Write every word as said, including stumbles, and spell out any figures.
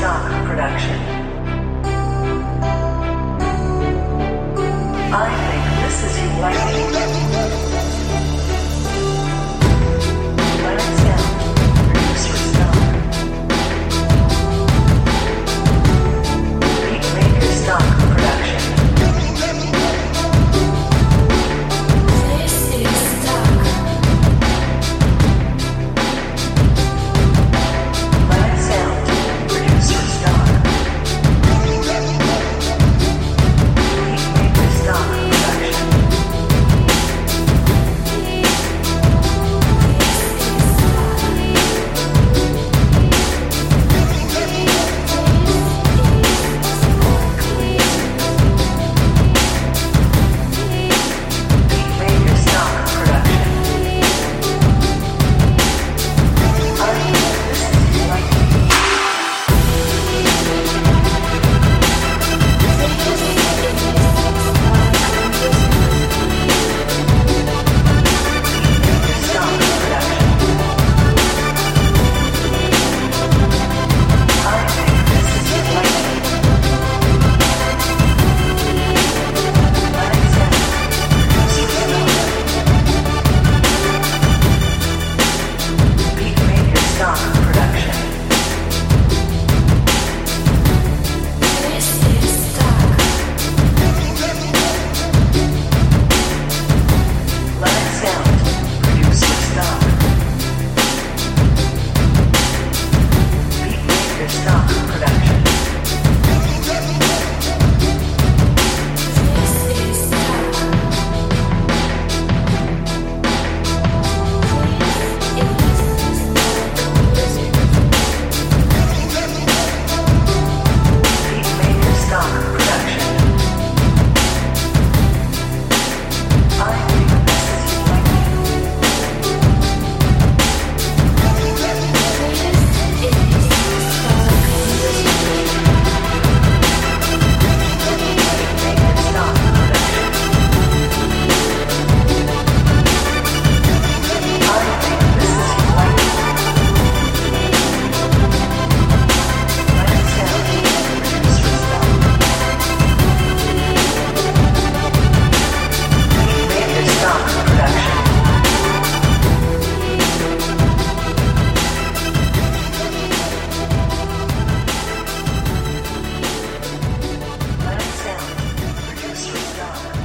stock production. I think this is you liking. Planet Sound, producer stock. Beat maker stock production. This is stock. Planet Sound, producer stock. Beat maker stock production. Beat maker stock production. I think this is you liking. Maker stock production. I think this is you liking. Planet Sound, producer stock. Beat maker stock production. This is stock. Planet Sound, producer stock. Beat maker stock production. This is stock. Beat maker stock production. I think this is you liking. Maker stock production. I think this is you liking. Planet Sound, producer stock. Beat maker stock production. Planet Sound, producer stock.